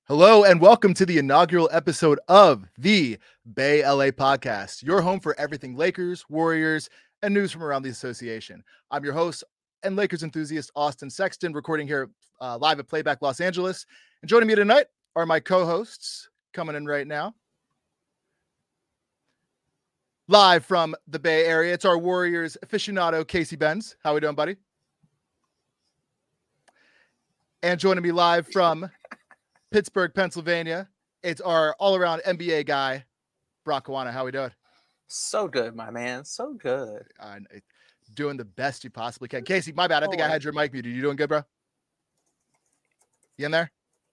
Hello and welcome to the inaugural episode of the Bay LA Podcast, your home for everything Lakers, Warriors, and news from around the association. I'm your host and Lakers enthusiast, Austin Sexton, recording here live at Playback Los Angeles. And joining me tonight are my co-hosts coming in right now. Live from the Bay Area, it's our Warriors aficionado, Casey Benz. How we doing, buddy? And joining me live from Pittsburgh, Pennsylvania, it's our all-around NBA guy, Brock Kawana. How we doing? So good, my man. So good. Doing the best you possibly can. Casey, my bad. I think I had your mic muted. You doing good, bro? You in there?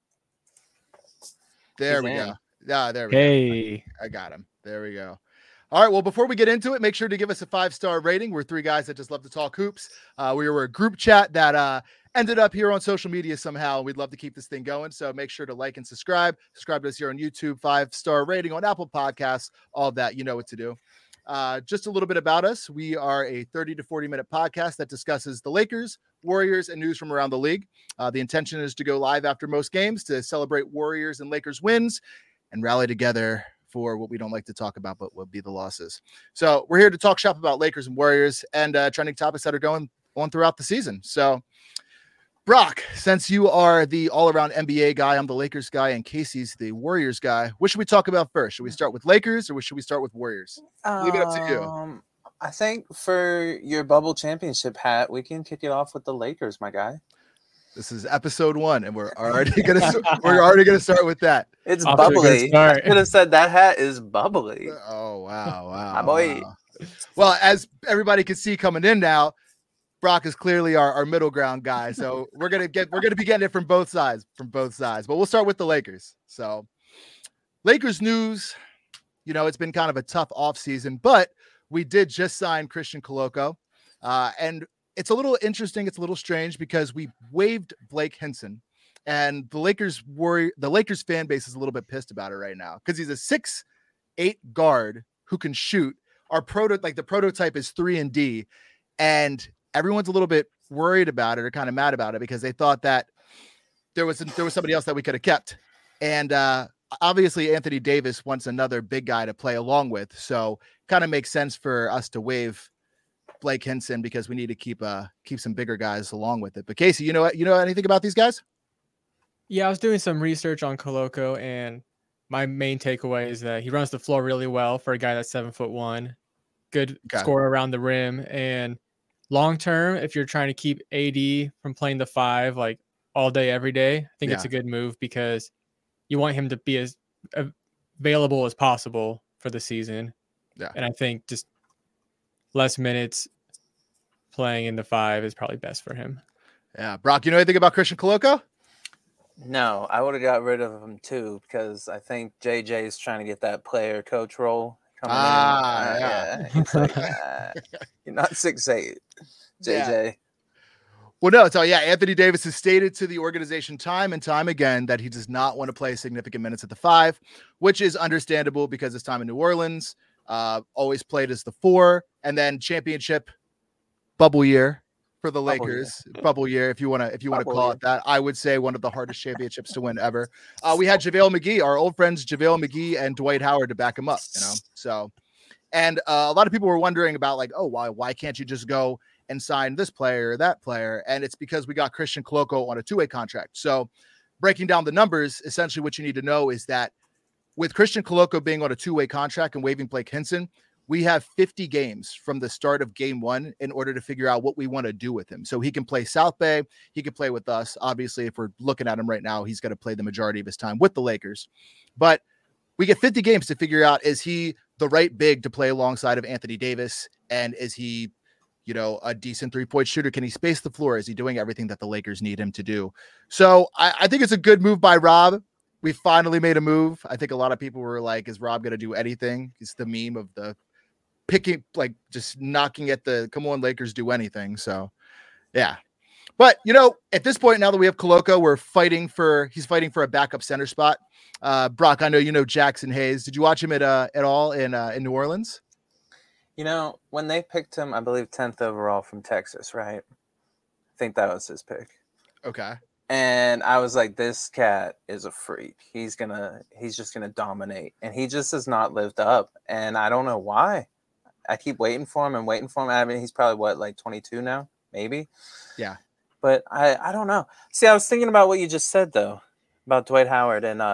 There we go. Yeah, there we go. I got him. There we go. All right, well, before we get into it, make sure to give us a 5-star rating. We're three guys that just love to talk hoops. We were a group chat that ended up here on social media somehow. We'd love to keep this thing going, so make sure to like and subscribe. Subscribe to us here on YouTube, 5-star rating on Apple Podcasts, all of that. You know what to do. Just a little bit about us. We are a 30 to 40-minute podcast that discusses the Lakers, Warriors, and news from around the league. The intention is to go live after most games to celebrate Warriors and Lakers wins and rally together for what we don't like to talk about, but would be the losses. So we're here to talk shop about Lakers and Warriors and trending topics that are going on throughout the season. So Brock, since you are the all-around NBA guy, I'm the Lakers guy, and Casey's the Warriors guy, what should we talk about first? Should we start with Lakers or should we start with Warriors? Leave it up to you. I think for your bubble championship hat, we can kick it off with the Lakers, my guy. This is episode 1, and we're already gonna start with that. It's bubbly. I could have said that hat is bubbly. Oh wow, my boy. Wow. Well, as everybody can see coming in now, Brock is clearly our middle ground guy. So we're gonna be getting it from both sides. But we'll start with the Lakers. So Lakers news, it's been kind of a tough offseason, but we did just sign Christian Koloko. And it's a little interesting. It's a little strange because we waived Blake Hinson, and the Lakers fan base is a little bit pissed about it right now because he's a 6'8" guard who can shoot. The prototype is 3-and-D, and everyone's a little bit worried about it or kind of mad about it because they thought that there was somebody else that we could have kept. And obviously Anthony Davis wants another big guy to play along with. So kind of makes sense for us to waive Blake Hinson because we need to keep some bigger guys along with it. But Casey, you know anything about these guys? Yeah, I was doing some research on Koloko, and my main takeaway is that he runs the floor really well for a guy that's 7'1", good scorer around the rim. And long term, if you're trying to keep AD from playing the 5 like all day, every day, I think it's a good move because you want him to be as available as possible for the season. Yeah. And I think just less minutes playing in the 5 is probably best for him. Yeah. Brock, you know anything about Christian Koloko? No, I would have got rid of him too because I think JJ is trying to get that player coach role coming in. Yeah. It's like, you're not 6'8", JJ. Yeah. Well, no. So Anthony Davis has stated to the organization time and time again that he does not want to play significant minutes at the 5, which is understandable because his time in New Orleans, always played as the 4, and then championship bubble year for the Lakers. Bubble year, if you want to call it that. I would say one of the hardest championships to win ever. We had JaVale McGee, our old friends JaVale McGee and Dwight Howard to back him up. So, and a lot of people were wondering about why can't you just go and sign this player or that player? And it's because we got Christian Koloko on a 2-way contract. So, breaking down the numbers, essentially what you need to know is that with Christian Koloko being on a 2-way contract and waiving Blake Hinson, we have 50 games from the start of game 1 in order to figure out what we want to do with him. So he can play South Bay. He can play with us. Obviously, if we're looking at him right now, he's going to play the majority of his time with the Lakers. But we get 50 games to figure out, is he the right big to play alongside of Anthony Davis? And is he, a decent 3-point shooter? Can he space the floor? Is he doing everything that the Lakers need him to do? So I think it's a good move by Rob. We finally made a move. I think a lot of people were like, is Rob going to do anything? It's the meme of the picking, just knocking at the, come on, Lakers, do anything. So, yeah. But, at this point, now that we have Koloko, he's fighting for a backup center spot. Brock, I know you know Jackson Hayes. Did you watch him at all in New Orleans? When they picked him, I believe 10th overall from Texas, right? I think that was his pick. Okay. And I was like, this cat is a freak. He's just gonna dominate. And he just has not lived up. And I don't know why. I keep waiting for him. I mean, he's probably what, like 22 now, maybe. Yeah. But I don't know. See, I was thinking about what you just said though, about Dwight Howard and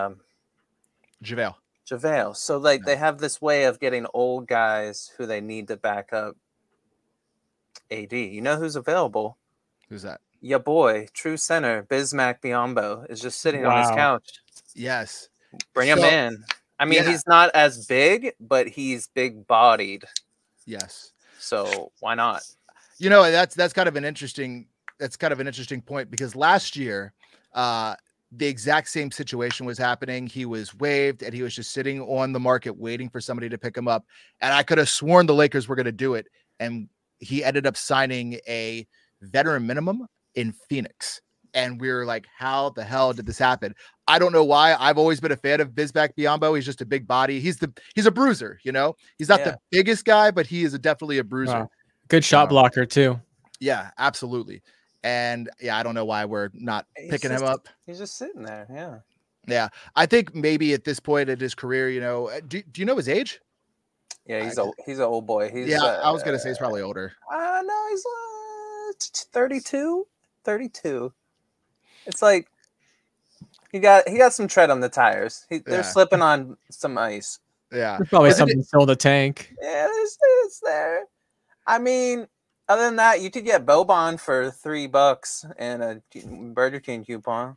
JaVale. So like they have this way of getting old guys who they need to back up AD. You know who's available? Who's that? Your boy, true center, Bismack Biyombo, is just sitting on his couch. Yes. Bring him in. I mean, he's not as big, but he's big-bodied. Yes. So why not? You know, that's kind of an interesting point, because last year, the exact same situation was happening. He was waived and he was just sitting on the market waiting for somebody to pick him up. And I could have sworn the Lakers were going to do it. And he ended up signing a veteran minimum in Phoenix. And we were like, how the hell did this happen? I don't know why. I've always been a fan of Bismack Biyombo. He's just a big body. He's a bruiser, you know. He's not the biggest guy, but he is definitely a bruiser. Wow. Good shot blocker too. Yeah, absolutely. And I don't know why we're not picking him up. He's just sitting there. Yeah. Yeah. I think maybe at this point in his career, you know, do you know his age? Yeah, he's an old boy. I was gonna say he's probably older. No, he's 32. 32. It's like he got some tread on the tires. They're slipping on some ice. Yeah, there's probably something still in the tank. Yeah, it's there. I mean, other than that, you could get Boban for $3 and a Burger King coupon.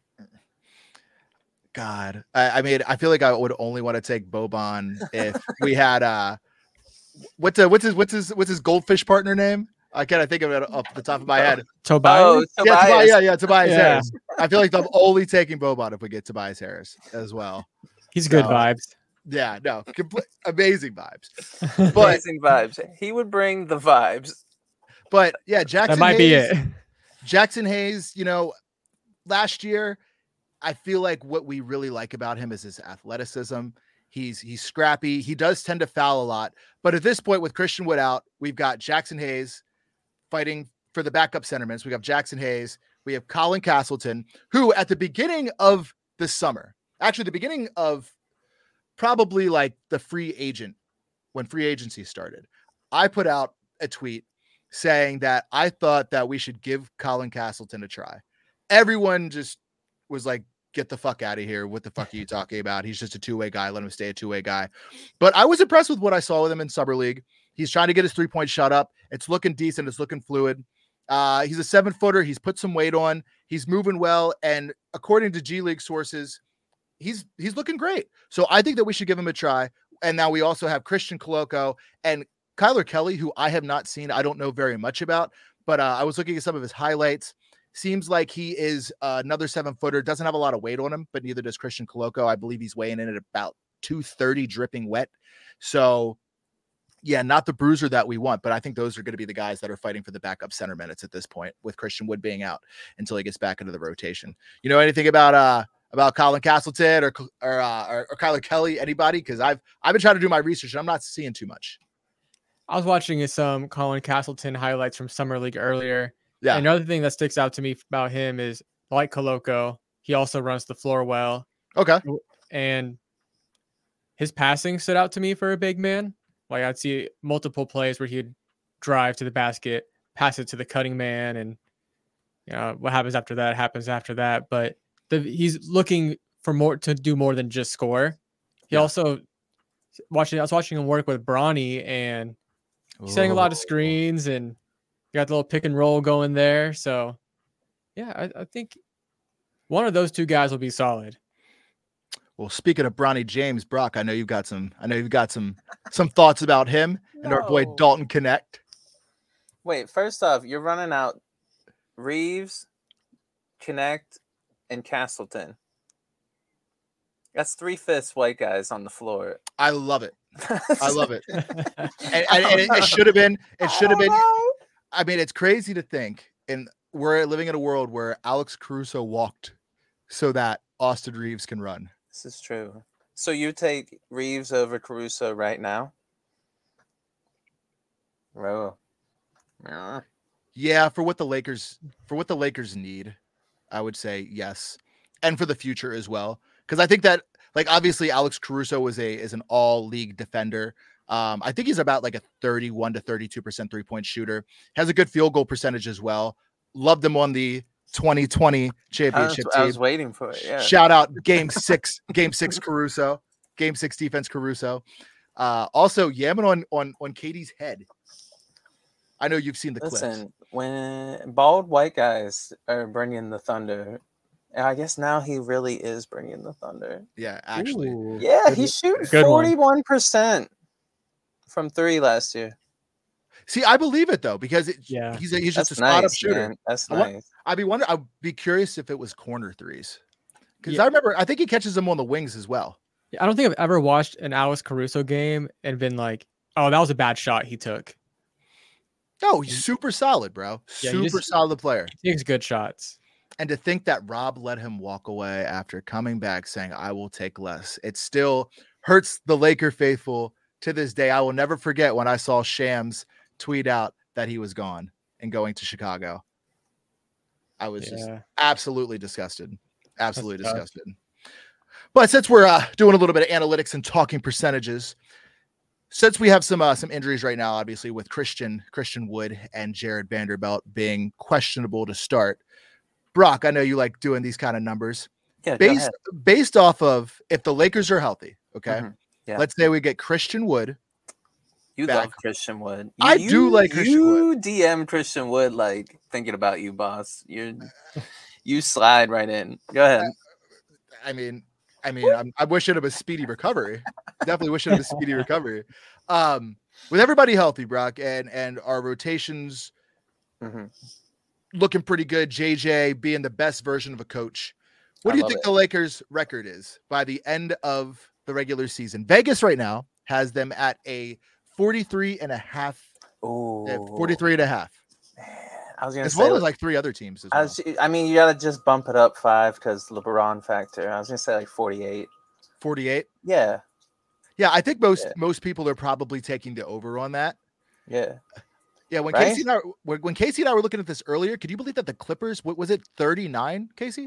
God, I mean, I feel like I would only want to take Boban if we had what's his goldfish partner name? I can't think of it off the top of my head. Tobias? Oh, Tobias. Tobias Harris. I feel like I'm only taking Boban if we get Tobias Harris as well. He's good vibes. Yeah, no, amazing vibes. Amazing vibes. He would bring the vibes. But yeah, Jackson. That might be it. Jackson Hayes, you know, last year, I feel like what we really like about him is his athleticism. He's scrappy. He does tend to foul a lot. But at this point, with Christian Wood out, we've got Jackson Hayes fighting for the backup center minutes. We have Jackson Hayes. We have Colin Castleton, who at the beginning of the summer, actually the beginning of probably like the when free agency started, I put out a tweet saying that I thought that we should give Colin Castleton a try. Everyone just was like, get the fuck out of here. What the fuck are you talking about? He's just a two-way guy. Let him stay a two-way guy. But I was impressed with what I saw with him in Summer League. He's trying to get his 3-point shot up. It's looking decent. It's looking fluid. He's a 7-footer. He's put some weight on. He's moving well. And according to G League sources, he's looking great. So I think that we should give him a try. And now we also have Christian Koloko and Kyler Kelly, who I have not seen. I don't know very much about, but I was looking at some of his highlights. Seems like he is another 7-footer. Doesn't have a lot of weight on him, but neither does Christian Koloko. I believe he's weighing in at about 230 dripping wet. So yeah, not the bruiser that we want, but I think those are going to be the guys that are fighting for the backup center minutes at this point, with Christian Wood being out until he gets back into the rotation. You know anything about Colin Castleton or Kyler Kelly? Anybody? Because I've been trying to do my research and I'm not seeing too much. I was watching some Colin Castleton highlights from Summer League earlier. Yeah. And another thing that sticks out to me about him is, like Koloko, he also runs the floor well. Okay. And his passing stood out to me for a big man. Like, I'd see multiple plays where he'd drive to the basket, pass it to the cutting man, and you know what happens after that happens after that. But he's looking for more, to do more than just score. He also I was watching him work with Bronny, and he's setting a lot of screens, and you got the little pick and roll going there. So yeah, I think one of those two guys will be solid. Well, speaking of Bronny James, Brock, I know you've got some thoughts about him and our boy Dalton Connect. Wait, first off, you're running out Reeves, Connect, and Castleton. That's 3/5 white guys on the floor. I love it. I love it. and it should have been. It should have been. I mean, it's crazy to think, and we're living in a world where Alex Caruso walked so that Austin Reeves can run. This is true. So you take Reeves over Caruso right now? Bro. Yeah, for what the Lakers need. I would say yes, and for the future as well, because I think that like obviously Alex Caruso is an all league defender. I think he's about like a 31 to 32% 3-point shooter. Has a good field goal percentage as well. Loved him on the 2020 championship team. I was waiting for it. Yeah. Shout out game six Caruso, game 6 defense Caruso. Also yamming on KD's head. I know you've seen the clips. When bald white guys are bringing the thunder, I guess now he really is bringing the thunder. Yeah, actually. Ooh, yeah, he's shooting 41% from 3 last year. See, I believe it though, because he's just a spot up shooter. Man. That's nice. I'd be curious if it was corner threes. Because I think he catches them on the wings as well. I don't think I've ever watched an Alex Caruso game and been like, oh, that was a bad shot he took. No, he's super solid, bro. Super solid player. He takes good shots. And to think that Rob let him walk away after coming back saying, I will take less. It still hurts the Laker faithful to this day. I will never forget when I saw Shams tweet out that he was gone and going to Chicago. I was just absolutely disgusted. Absolutely disgusted. But since we're doing a little bit of analytics and talking percentages, since we have some injuries right now, obviously with Christian Wood and Jared Vanderbilt being questionable to start, Brock, I know you like doing these kind of numbers. Yeah, based off of if the Lakers are healthy, okay? Mm-hmm. Yeah. Let's say we get Christian Wood. You love Christian Wood. I do like Christian Wood. You DM Christian Wood like thinking about you, boss. You slide right in. Go ahead. I mean, I'm wishing him a speedy recovery. Definitely wishing him a speedy recovery. With everybody healthy, Brock, and our rotations looking pretty good. JJ being the best version of a coach. What do you think the Lakers' record is by the end of the regular season? Vegas right now has them at a 43.5. Oh, 43.5. I was going to as say, well as like 3 other teams. As well. I mean, you got to just bump it up 5 because LeBron factor. I was going to say like 48. 48? Yeah. Yeah, I think most people are probably taking the over on that. Yeah. Yeah, when Casey and I were looking at this earlier, could you believe that the Clippers, what was it, 39, Casey?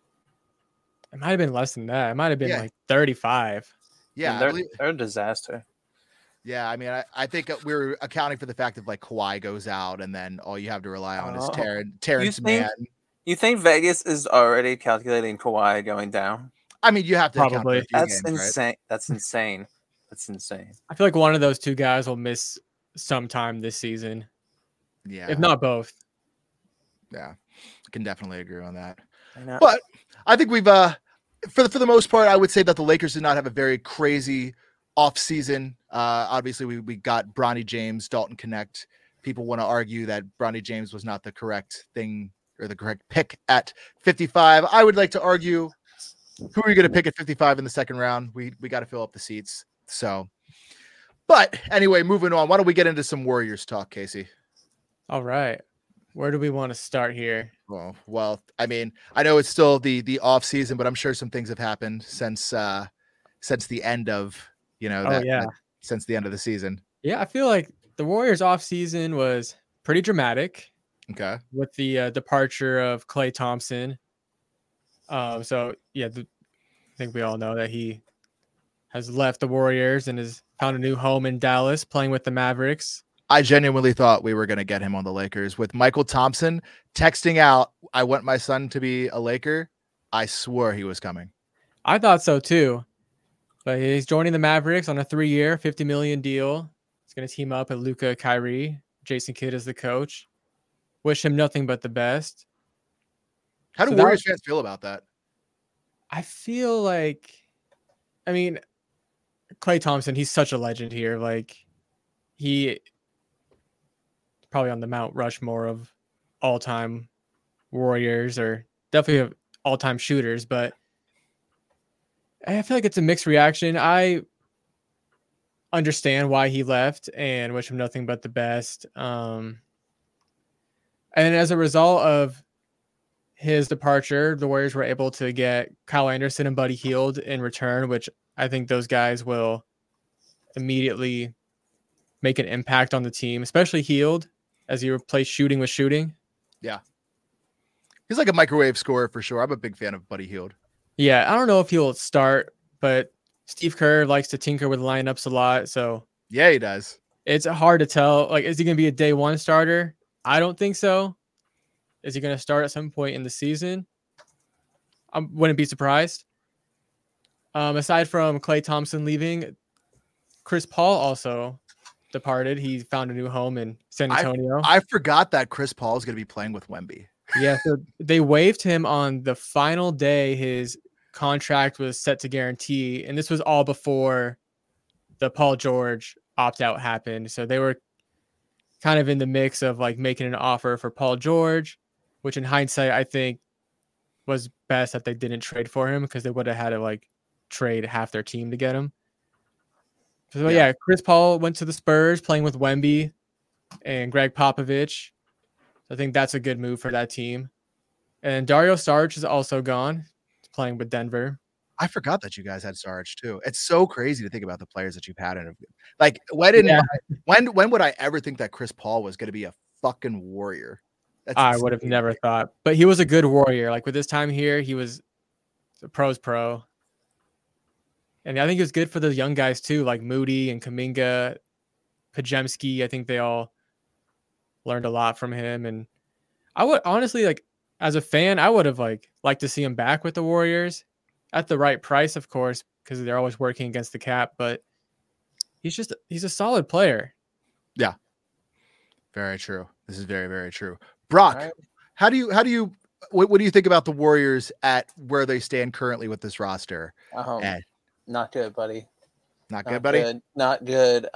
It might have been less than that. It might have been like 35. Yeah, they're a disaster. Yeah, I mean, I think we're accounting for the fact that like Kawhi goes out, and then all you have to rely on is Terrence Mann. You think Vegas is already calculating Kawhi going down? I mean, you have to probably. That's insane. Right? That's insane. That's insane. I feel like one of those two guys will miss sometime this season. Yeah, if not both. Yeah, I can definitely agree on that. But I think we've for the most part, I would say that the Lakers did not have a very crazy off season. Obviously, we got Bronny James, Dalton Connect. People want to argue that Bronny James was not the correct thing or the correct pick at 55. I would like to argue, who are you going to pick at 55 in the second round? We got to fill up the seats. So, but anyway, moving on. Why don't we get into some Warriors talk, Casey? All right. Where do we want to start here? Well, I mean, I know it's still the off season, but I'm sure some things have happened since the end of, since the end of the season. Yeah, I feel like the Warriors off season was pretty dramatic. Okay. With the departure of Klay Thompson. I think we all know that he has left the Warriors and has found a new home in Dallas, playing with the Mavericks. I genuinely thought we were going to get him on the Lakers with Michael Thompson texting out, I want my son to be a Laker. I swore he was coming. I thought so too, but he's joining the Mavericks on a 3-year, $50 million deal. He's going to team up with Luka, Kyrie, Jason Kidd as the coach. Wish him nothing but the best. How do Warriors fans feel about that? I feel like, Klay Thompson, he's such a legend here. Like, he probably on the Mount Rushmore of all-time Warriors, or definitely of all-time shooters, but I feel like it's a mixed reaction. I understand why he left and wish him nothing but the best. And as a result of his departure, the Warriors were able to get Kyle Anderson and Buddy Hield in return, which I think those guys will immediately make an impact on the team, especially Hield, as he replaced shooting with shooting. Yeah. He's like a microwave scorer for sure. I'm a big fan of Buddy Hield. Yeah, I don't know if he'll start, but Steve Kerr likes to tinker with lineups a lot. So yeah, he does. It's hard to tell. Like, is he going to be a day one starter? I don't think so. Is he going to start at some point in the season? I wouldn't be surprised. Aside from Klay Thompson leaving, Chris Paul also departed. He found a new home in San Antonio. I forgot that Chris Paul is going to be playing with Wemby. Yeah, so they waived him on the final day his contract was set to guarantee, and this was all before the Paul George opt-out happened. So they were kind of in the mix of like making an offer for Paul George, which in hindsight I think was best that they didn't trade for him because they would have had to like trade half their team to get him. So yeah, Chris Paul went to the Spurs playing with Wemby and Greg Popovich. I think that's a good move for that team. And Dario Saric is also gone, playing with Denver. I forgot that you guys had Saric too. It's so crazy to think about the players that you've had in. Like, when would I ever think that Chris Paul was going to be a fucking Warrior? I would have never thought. But he was a good Warrior. Like with his time here, he was a pro's pro. And I think it was good for the young guys too, like Moody and Kuminga, Pajemski. I think they all learned a lot from him. And I would honestly, like, as a fan, I would have liked to see him back with the Warriors at the right price, of course, because they're always working against the cap. But he's a solid player. Yeah, very true. This is very, very true. Brock, right. What do you think about the Warriors at where they stand currently with this roster? Not good, buddy. Not good, buddy. Not good.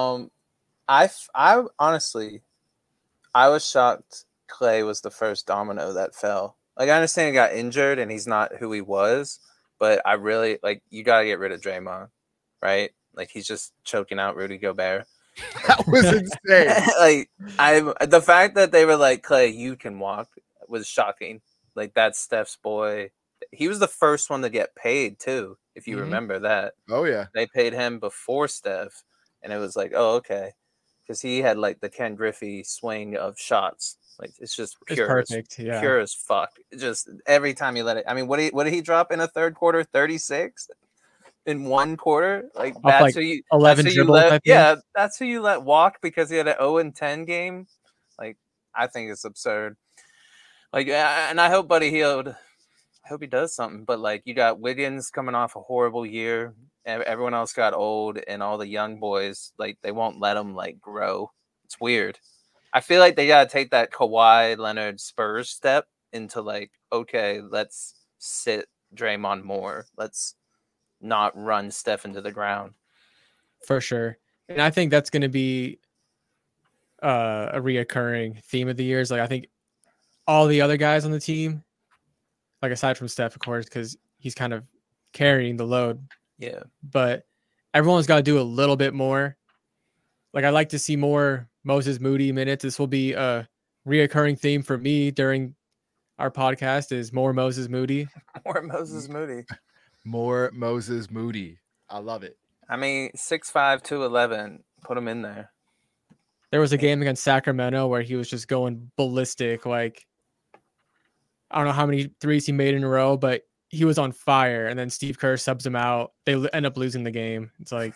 I honestly, I was shocked Klay was the first domino that fell. Like, I understand he got injured and he's not who he was, but I really you got to get rid of Draymond, right? Like, he's just choking out Rudy Gobert. That was insane. The fact that they were like, Klay, you can walk, was shocking. Like, that's Steph's boy. He was the first one to get paid too, if you remember that. Oh yeah, they paid him before Steph, and it was like, oh okay, because he had like the Ken Griffey swing of shots. Like, it's just pure, it's perfect, pure as fuck. Just every time you let it. I mean, what did he drop in a third quarter? 36 in one quarter. Like, that's who you 11 dribbles. That's who you let walk because he had an 0-10 game. Like, I think it's absurd. Like, and I hope Buddy Hield. I hope he does something, but like, you got Wiggins coming off a horrible year. Everyone else got old, and all the young boys, like, they won't let them like grow. It's weird. I feel like they gotta take that Kawhi Leonard Spurs step into like, okay, let's sit Draymond more. Let's not run Steph into the ground. For sure, and I think that's going to be a reoccurring theme of the years. Like, I think all the other guys on the team, like aside from Steph, of course, because he's kind of carrying the load. Yeah. But everyone's got to do a little bit more. Like, I'd like to see more Moses Moody minutes. This will be a reoccurring theme for me during our podcast is more Moses Moody. More Moses Moody. More Moses Moody. I love it. I mean, 6'5", 211. Put him in there. There was a game against Sacramento where he was just going ballistic. Like, I don't know how many threes he made in a row, but he was on fire. And then Steve Kerr subs him out. They end up losing the game. It's like,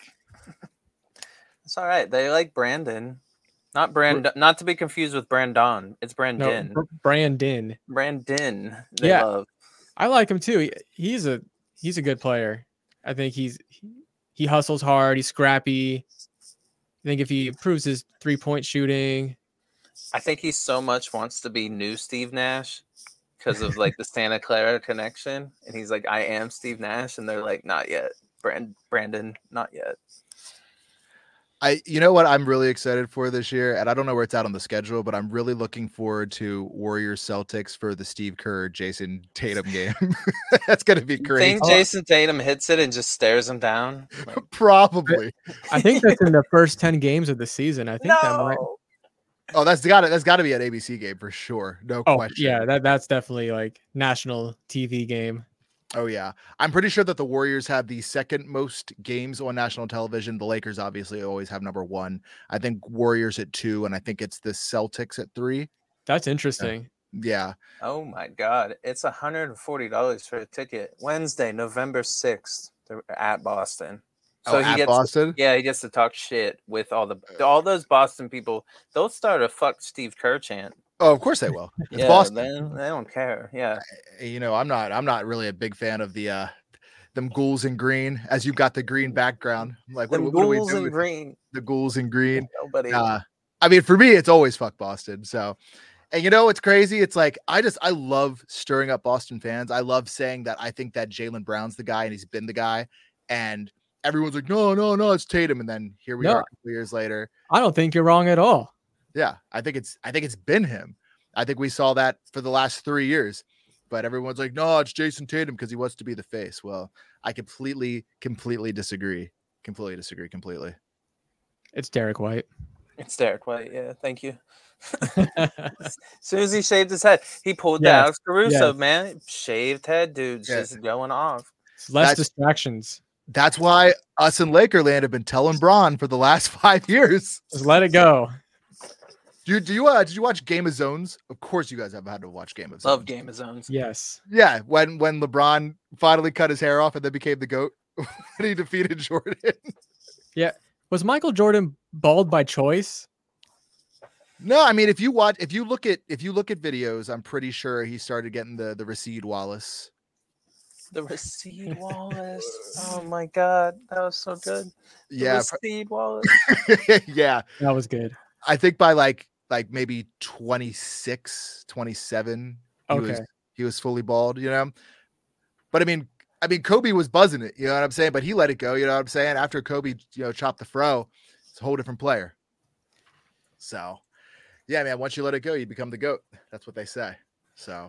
it's all right. They like Brandon, not Brandon, not to be confused with Brandon. It's Brandon. No, Brandon. Brandon. They love. I like him too. He's a good player. I think he hustles hard. He's scrappy. I think if he improves his 3-point shooting, I think he so much wants to be new Steve Nash because of like the Santa Clara connection, and he's like, I am Steve Nash, and they're like, not yet, Brandon, not yet. You know what I'm really excited for this year, and I don't know where it's at on the schedule, but I'm really looking forward to Warriors Celtics for the Steve Kerr Jason Tatum game. That's gonna be great. Think Jason Tatum hits it and just stares him down? Like, probably. I think that's in the first 10 games of the season. I think that might. Oh, that's got to be an ABC game for sure. No question. Yeah, that's definitely like national TV game. Oh, yeah. I'm pretty sure that the Warriors have the second most games on national television. The Lakers obviously always have number 1. I think Warriors at 2, and I think it's the Celtics at 3. That's interesting. Yeah. Oh my God. It's $140 for a ticket. Wednesday, November 6th. They're at Boston. So he at gets Boston? he gets to talk shit with all those Boston people. They'll start a fuck Steve Kerr chant. Oh, of course they will. It's Yeah, Boston. they don't care. Yeah. I'm not really a big fan of the them ghouls in green, as you've got the green background. I'm like, what do we do in with green. the ghouls in green? Nobody. I mean, for me, it's always fuck Boston. So, and it's crazy. It's like, I love stirring up Boston fans. I love saying that I think that Jaylen Brown's the guy and he's been the guy. And everyone's like, no, it's Tatum. And then here we are a couple years later. I don't think you're wrong at all. Yeah, I think it's been him. I think we saw that for the last 3 years, but everyone's like, no, it's Jason Tatum because he wants to be the face. Well, I completely disagree. Completely. It's Derek White. It's Derek White. Yeah, thank you. As soon as he shaved his head, he pulled the Alex Caruso, man. Shaved head, dude's just going off. Less distractions. That's why us in Lakerland have been telling Bron for the last 5 years. Just let it go. Did you watch Game of Zones? Of course you guys have had to watch Game of Zones. Love Game of Zones. Yes. Yeah, when LeBron finally cut his hair off and then became the GOAT when he defeated Jordan. Yeah. Was Michael Jordan bald by choice? No, I mean if you look at videos, I'm pretty sure he started getting the Rasheed Wallace. The Rasheed Wallace. Oh my God, that was so good. Rasheed Wallace. Yeah, that was good. I think by like maybe 26, 27, he was fully bald, But I mean Kobe was buzzing it, you know what I'm saying? But he let it go, you know what I'm saying? After Kobe, chopped the fro, it's a whole different player. So, yeah, man, once you let it go, you become the GOAT. That's what they say. So,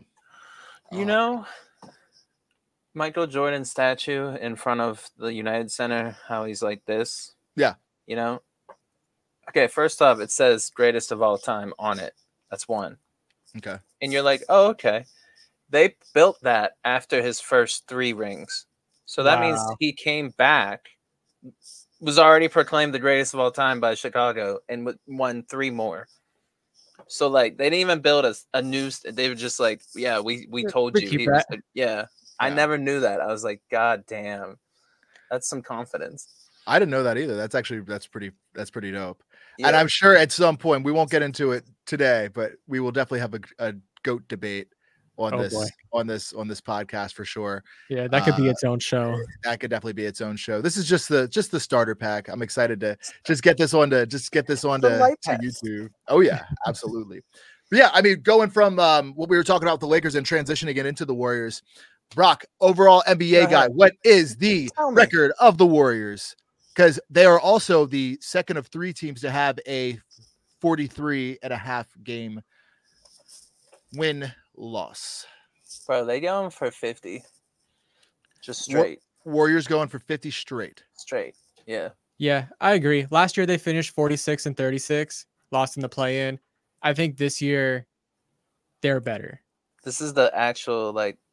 Michael Jordan statue in front of the United Center, how he's like this. Yeah. Okay, first off, it says greatest of all time on it. That's one. Okay. And you're like, oh, okay. They built that after his first 3 rings. So that means he came back, was already proclaimed the greatest of all time by Chicago, and won 3 more. So, they didn't even build a new... They were just like, yeah, we told you. He was yeah. I never knew that. I was like, God damn. That's some confidence. I didn't know that either. That's pretty dope. Yeah. And I'm sure at some point, we won't get into it today, but we will definitely have a GOAT debate on this podcast for sure. Yeah, that could be its own show. That could definitely be its own show. This is just the starter pack. I'm excited to just get this on to YouTube. Oh yeah, absolutely. But yeah, I mean, going from what we were talking about with the Lakers and transitioning into the Warriors, Brock, overall NBA guy, what is the record of the Warriors? Because they are also the second of 3 teams to have a 43.5 game win loss. Bro, they going for 50. Just straight. Warriors going for 50 straight. Straight. Yeah. Yeah, I agree. Last year they finished 46-36, lost in the play-in. I think this year they're better. This is the actual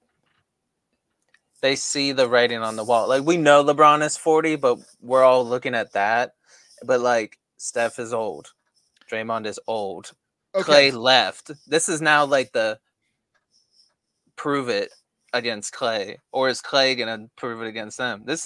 they see the writing on the wall. We know LeBron is 40, but we're all looking at that. But Steph is old. Draymond is old. Okay. Klay left. This is now the prove it against Klay, or is Klay gonna prove it against them? This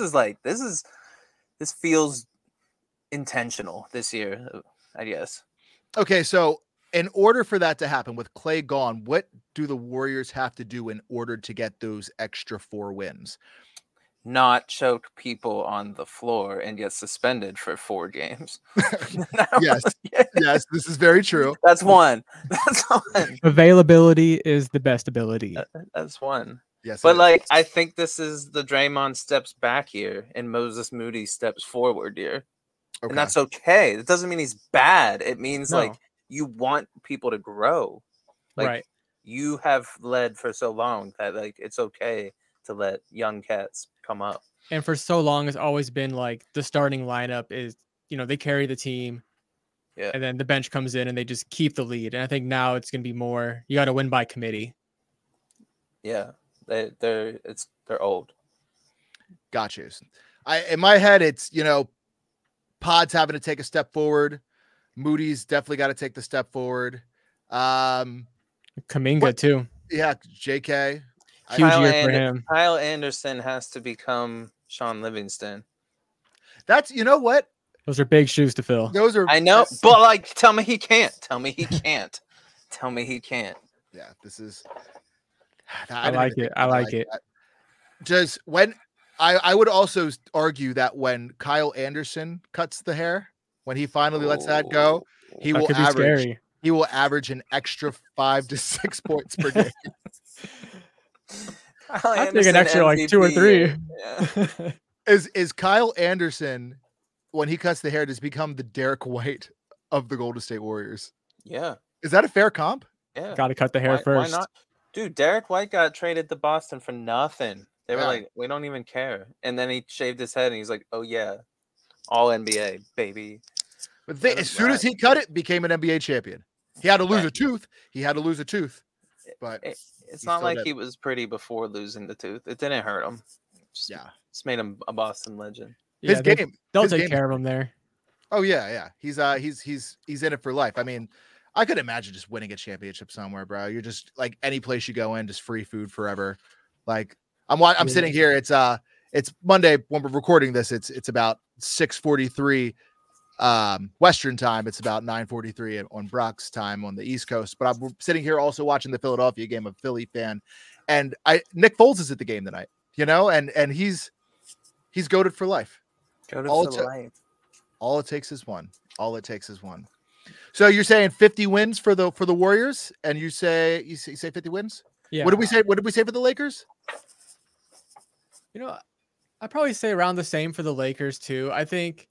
feels intentional this year, I guess. Okay, so in order for that to happen with Klay gone, what do the Warriors have to do in order to get those extra 4 wins? Not choke people on the floor and get suspended for 4 games. Yes, this is very true. That's one. Availability is the best ability. That's one. Yes, but I think this is the Draymond steps back here and Moses Moody steps forward here. Okay. And that's okay. It doesn't mean he's bad. It means you want people to grow. Right. You have led for so long that it's okay to let young cats come up. And for so long, it's always been the starting lineup is, they carry the team. Yeah. And then the bench comes in and they just keep the lead. And I think now it's going to be more, you got to win by committee. Yeah. They're old. Gotcha. In my head, it's, Pod's having to take a step forward. Moody's definitely got to take the step forward. Kuminga too. Yeah, JK. Huge year for him. Kyle Anderson has to become Sean Livingston. That's, you know what? Those are big shoes to fill. Those are. I know, but like, tell me he can't. Tell me he can't. Tell me he can't. Yeah, this is. I like it. I like it. Just when I would also argue that when Kyle Anderson cuts the hair, when he finally lets that go, he will average an extra 5 to 6 points per game. I think an extra like 2 or 3. Yeah. Is Kyle Anderson, when he cuts the hair, does become the Derek White of the Golden State Warriors? Yeah. Is that a fair comp? Yeah. Got to cut the hair first. Why not? Dude, Derek White got traded to Boston for nothing. They were like, we don't even care. And then he shaved his head and he's like, oh yeah, all NBA, baby. But as soon as he cut it, became an NBA champion. He had to lose a tooth. But it's not like he was pretty before losing the tooth. It didn't hurt him. It's made him a Boston legend. His game. They'll take care of him there. Oh yeah. He's in it for life. I mean, I could imagine just winning a championship somewhere, bro. You're just like any place you go in, just free food forever. Like I'm sitting here. It's Monday when we're recording this. It's about 6:43 Western time. It's about 9:43 on Brock's time on the East Coast. But I'm sitting here also watching the Philadelphia game. I'm a Philly fan, and Nick Foles is at the game tonight. You know, and he's goated for life. All it takes is one. So you're saying 50 wins for the Warriors, and you say 50 wins? Yeah. What did we say for the Lakers? You know, I'd probably say around the same for the Lakers too. I think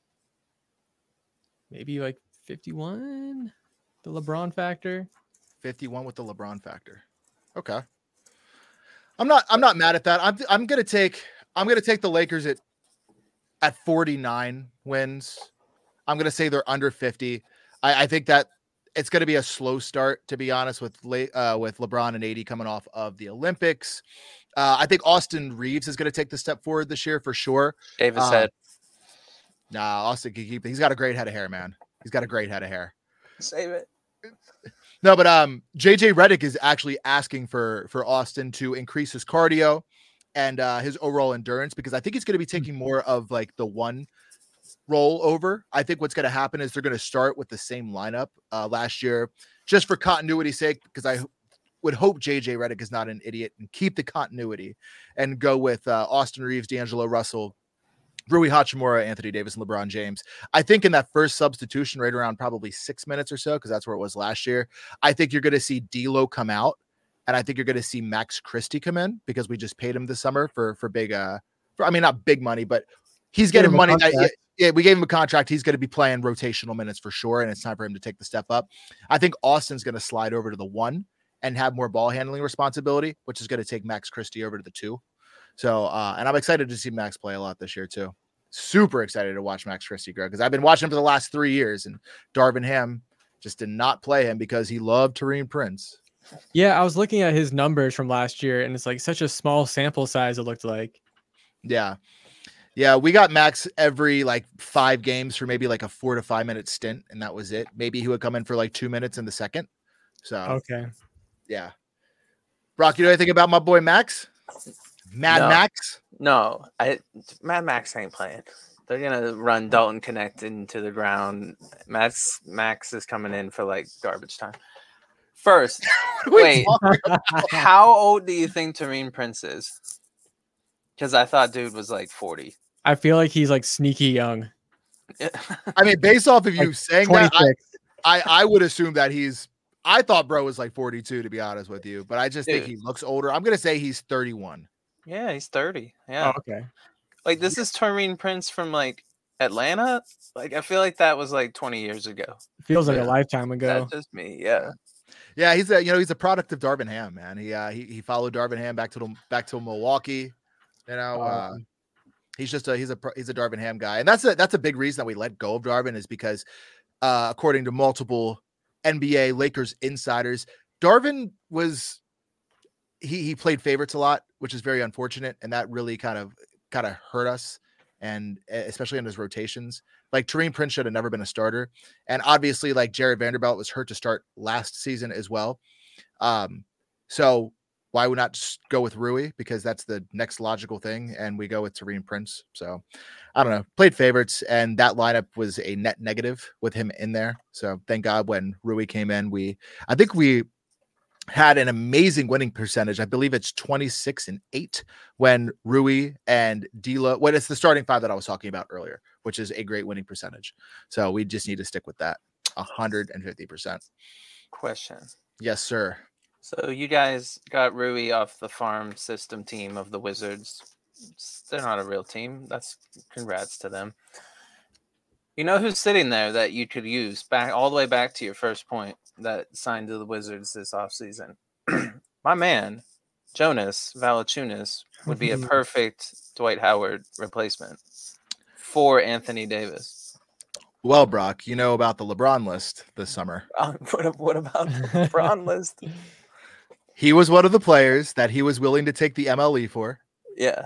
maybe like 51, the LeBron factor. 51 with the LeBron factor. Okay. I'm not mad at that. I'm gonna take the Lakers at 49 wins. I'm gonna say they're under 50. I think that it's going to be a slow start, to be honest, with LeBron and AD coming off of the Olympics. I think Austin Reeves is going to take the step forward this year for sure. Davis said, Nah, Austin can keep it. He's got a great head of hair, man. He's got a great head of hair. Save it. No, but JJ Redick is actually asking for Austin to increase his cardio and his overall endurance, because I think he's going to be taking more of like the one roll over. I think what's going to happen is they're going to start with the same lineup last year, just for continuity's sake, because I would hope JJ Redick is not an idiot and keep the continuity and go with Austin Reeves, D'Angelo Russell, Rui Hachimura, Anthony Davis, and LeBron James. I think in that first substitution, right around probably 6 minutes or so, because that's where it was last year, I think you're going to see D'Lo come out, and I think you're going to see Max Christie come in, because we just paid him this summer for big, not big money, but he's getting money. We gave him a contract. He's going to be playing rotational minutes for sure, and it's time for him to take the step up. I think Austin's going to slide over to the 1 and have more ball handling responsibility, which is going to take Max Christie over to the 2. So, and I'm excited to see Max play a lot this year too. Super excited to watch Max Christie grow, because I've been watching him for the last 3 years, and Darvin Ham just did not play him because he loved Taurean Prince. Yeah, I was looking at his numbers from last year, and it's like such a small sample size, it looked like. Yeah. Yeah, we got Max every like 5 games for maybe like a 4 to 5 minute stint, and that was it. Maybe he would come in for like 2 minutes in the second. So, okay. Yeah. Brock, you know anything about my boy Max? Max? No, Mad Max ain't playing. They're gonna run Dalton Connect into the ground. Max is coming in for like garbage time. First, wait, how old do you think Taurean Prince is? Because I thought dude was like 40. I feel like he's like sneaky young. I mean, based off of you like saying 26. That, I would assume that I thought bro was like 42, to be honest with you, but I just think he looks older. I'm going to say he's 31. Yeah, he's 30. Yeah. Oh, okay. Like, this is Taurean Prince from like Atlanta. Like, I feel like that was like 20 years ago. Feels like a lifetime ago. That's just me. Yeah. Yeah, he's a product of Darvin Ham, man. He followed Darvin Ham back to Milwaukee. You know, he's a Darvin Ham guy, and that's a big reason that we let go of Darvin, is because according to multiple NBA Lakers insiders, Darvin was he played favorites a lot, which is very unfortunate, and that really kind of hurt us, and especially in his rotations. Like Taurean Prince should have never been a starter, and obviously like Jared Vanderbilt was hurt to start last season as well. So why would not just go with Rui? Because that's the next logical thing. And we go with Taurean Prince. So I don't know, played favorites. And that lineup was a net negative with him in there. So thank God when Rui came in, I think we had an amazing winning percentage. I believe it's 26-8 when Rui and D'Lo, well, it's the starting five that I was talking about earlier, which is a great winning percentage. So we just need to stick with that 150%. Question. Yes, sir. So you guys got Rui off the farm system team of the Wizards. They're not a real team. That's congrats to them. You know who's sitting there that you could use back all the way back to your first point that signed to the Wizards this offseason? My man, Jonas Valanciunas, would be a perfect Dwight Howard replacement for Anthony Davis. Well, Brock, you know about the LeBron list this summer. What about the LeBron list? He was one of the players that he was willing to take the MLE for. Yeah.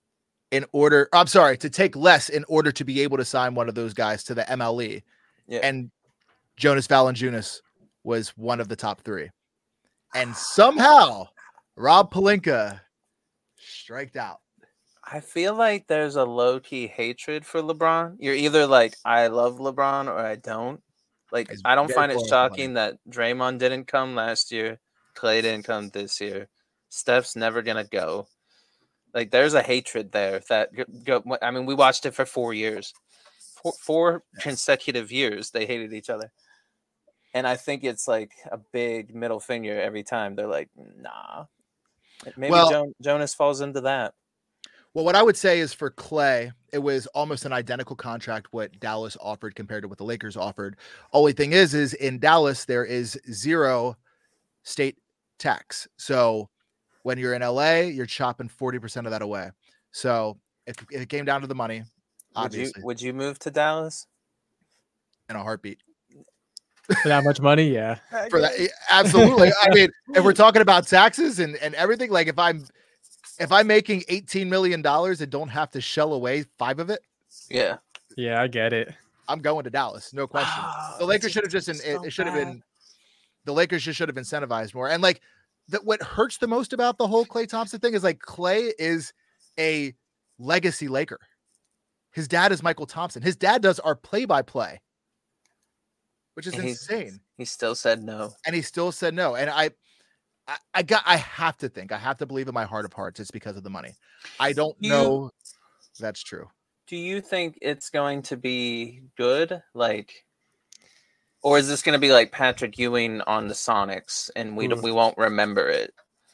To take less in order to be able to sign one of those guys to the MLE. Yeah. And Jonas Valanciunas was one of the top three. And somehow Rob Pelinka striked out. I feel like there's a low-key hatred for LeBron. You're either like, I love LeBron or I don't. Like, I don't find it shocking that Draymond didn't come last year. Clay didn't come this year. Steph's never going to go. Like, there's a hatred there that I mean, we watched it for 4 years. Four consecutive years, they hated each other. And I think it's like a big middle finger every time. They're like, nah. Maybe Jonas falls into that. Well, what I would say is for Clay, it was almost an identical contract what Dallas offered compared to what the Lakers offered. Only thing is in Dallas, there is 0 state tax. So when you're in LA, you're chopping 40% of that away. So if it came down to the money, obviously. Would you move to Dallas? In a heartbeat. For that much money? Yeah. For that, absolutely. I mean, if we're talking about taxes and everything, like if I'm making $18 million and don't have to shell away 5 of it. Yeah. Yeah, I get it. I'm going to Dallas. No question. The Lakers should have the Lakers just should have incentivized more. And like what hurts the most about the whole Klay Thompson thing is like Klay is a legacy Laker. His dad is Michael Thompson. His dad does our play-by-play, which is insane. He still said no. And he still said no. And I have to believe in my heart of hearts it's because of the money. I don't know if that's true. Do you think it's going to be good? Like, or is this going to be like Patrick Ewing on the Sonics and we won't remember it?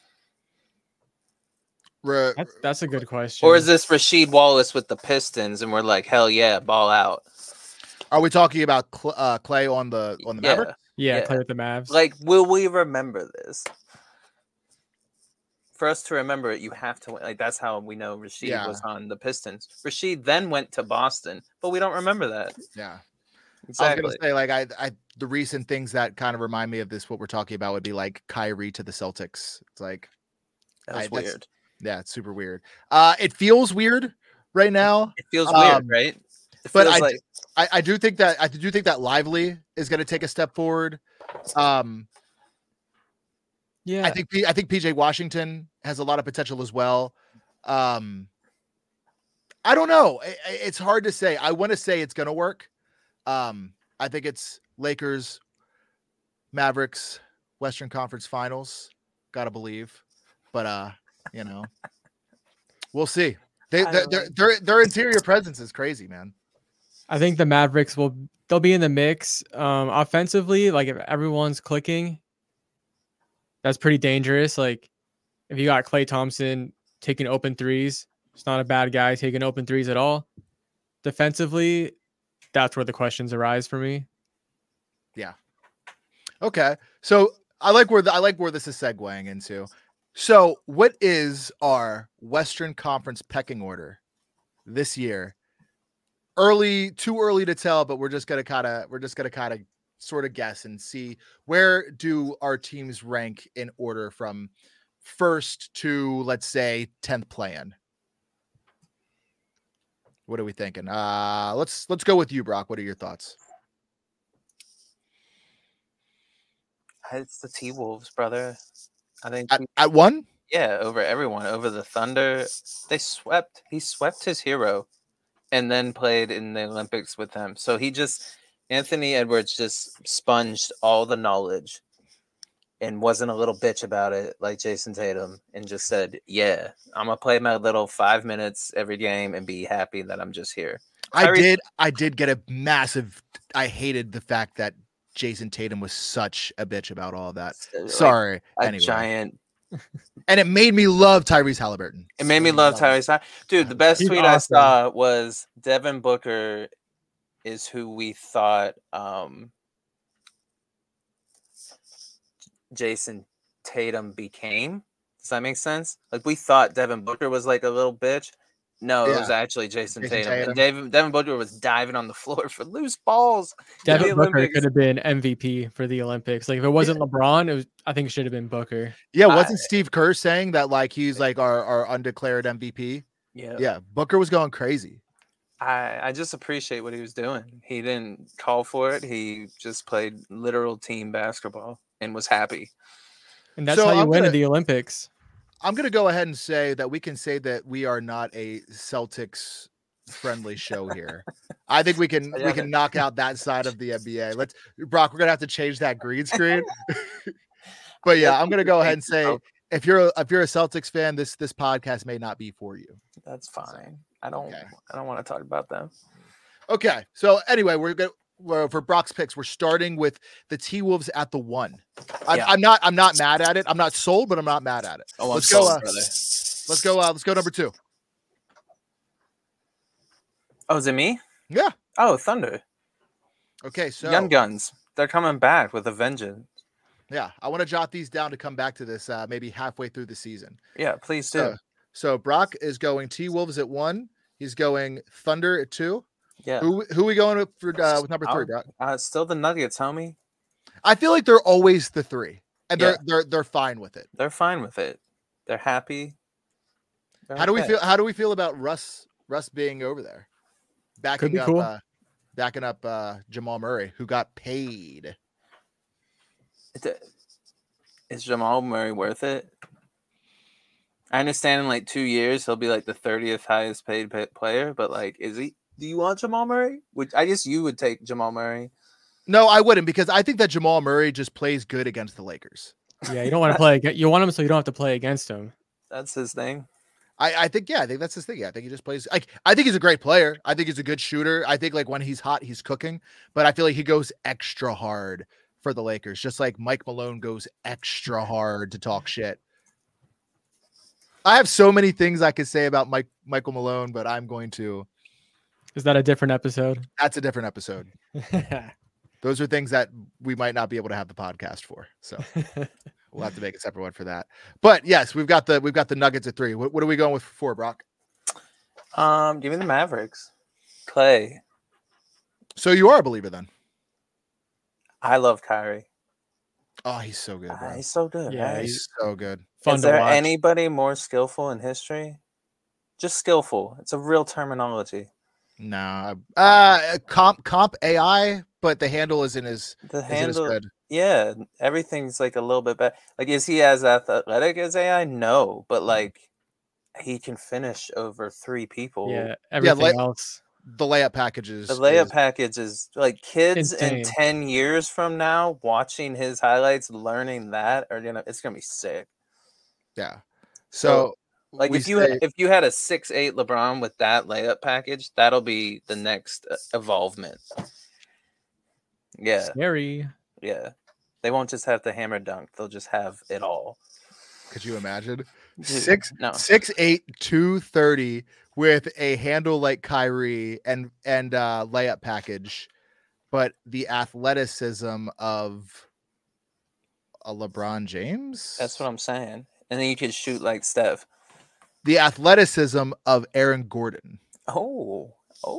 That's a good question. Or is this Rasheed Wallace with the Pistons and we're like, hell yeah, ball out? Are we talking about Clay on the Mavericks? Yeah, Clay with the Mavs. Like, will we remember this? For us to remember it, you have to like. That's how we know Rasheed was on the Pistons. Rasheed then went to Boston, but we don't remember that. Yeah, exactly. I was gonna say like the recent things that kind of remind me of this. What we're talking about would be like Kyrie to the Celtics. It's like that's weird. Yeah, it's super weird. It feels weird right now. It feels weird, right? But I do think that Lively is going to take a step forward. Yeah, I think PJ Washington has a lot of potential as well. I don't know. It's hard to say. I want to say it's going to work. I think it's Lakers, Mavericks, Western Conference Finals. Gotta believe, but we'll see. Their interior presence is crazy, man. I think the Mavericks they'll be in the mix. Offensively, like if everyone's clicking, that's pretty dangerous. Like if you got Klay Thompson taking open threes, it's not a bad guy taking open threes at all. Defensively, that's where the questions arise for me. Yeah. Okay. So I like where this is segueing into. So what is our Western Conference pecking order this year? Too early to tell, but we're just gonna kind of sort of guess and see where do our teams rank in order from first to, let's say, 10th play-in. What are we thinking? Let's go with you, Brock. What are your thoughts? It's the T-Wolves, brother. I think at 1. Yeah, over everyone, over the Thunder. He swept his hero and then played in the Olympics with them. So Anthony Edwards just sponged all the knowledge and wasn't a little bitch about it like Jason Tatum and just said, yeah, I'm going to play my little 5 minutes every game and be happy that I'm just here. I did get a massive, I hated the fact that Jason Tatum was such a bitch about all of that. Sorry. Anyway. Giant. And it made me love Tyrese Halliburton. It made me love Tyrese. Dude, the best tweet I saw was Devin Booker is who we thought Jason Tatum became. Does that make sense? Like we thought Devin Booker was like a little bitch. No, it was actually Jason Tatum. And Devin Booker was diving on the floor for loose balls. Devin Booker could have been MVP for the Olympics. Like if it wasn't LeBron, I think it should have been Booker. Yeah, wasn't Steve Kerr saying that like he's like our undeclared MVP? Yeah, Booker was going crazy. I just appreciate what he was doing. He didn't call for it. He just played literal team basketball and was happy. And that's how you win at the Olympics. I'm going to go ahead and say that we can say that we are not a Celtics friendly show here. I think we can knock out that side of the NBA. Brock, we're going to have to change that green screen. But yeah, I'm going to go ahead and say if you're a Celtics fan, this podcast may not be for you. That's fine. I don't want to talk about them. Okay. So anyway, for Brock's picks, we're starting with the T-Wolves at the 1. I'm not mad at it. I'm not sold, but I'm not mad at it. Oh, let's go. Let's go number 2. Oh, is it me? Yeah. Oh, Thunder. Okay, so Young Guns. They're coming back with a vengeance. Yeah, I want to jot these down to come back to this maybe halfway through the season. Yeah, please do. So Brock is going T-Wolves at 1. He's going Thunder at 2. Yeah. Who are we going with number 3, Brock? Still the Nuggets, homie. I feel like they're always the 3, and they're fine with it. They're fine with it. They're happy. How do we feel? How do we feel about Russ being over there, backing up Jamal Murray, who got paid? Is Jamal Murray worth it? I understand in like 2 years he'll be like the 30th highest paid player, but like, is he? Do you want Jamal Murray? I guess you would take Jamal Murray. No, I wouldn't, because I think that Jamal Murray just plays good against the Lakers. Yeah, you don't want to play. You want him so you don't have to play against him. That's his thing. I think that's his thing. Yeah, I think he just plays. I think he's a great player. I think he's a good shooter. I think like when he's hot, he's cooking. But I feel like he goes extra hard for the Lakers, just like Mike Malone goes extra hard to talk shit. I have so many things I could say about Michael Malone, but I'm going to. Is that a different episode? That's a different episode. Those are things that we might not be able to have the podcast for. So we'll have to make a separate one for that. But yes, we've got the Nuggets at 3. What are we going with for 4, Brock? Give me the Mavericks. Clay. So you are a believer then? I love Kyrie. Oh, he's so good, bro. He's so good. Yeah, he's so good. Is there anybody more skillful in history? Just skillful. It's a real terminology. Nah. Comp AI, but the handle isn't as good. Yeah, everything's like a little bit better. Like, is he as athletic as AI? No, but like he can finish over 3 people. Yeah, everything else. The layup packages. The layup package is like kids insane. in 10 years from now watching his highlights, learning that, it's gonna be sick. Yeah. So like if you had a 6'8" LeBron with that layup package, that'll be the next evolvement. Yeah. Scary. Yeah. They won't just have the hammer dunk. They'll just have it all. Could you imagine? 6'8", 230 with a handle like Kyrie and layup package, but the athleticism of a LeBron James? That's what I'm saying. And then you could shoot like Steph. The athleticism of Aaron Gordon. Oh.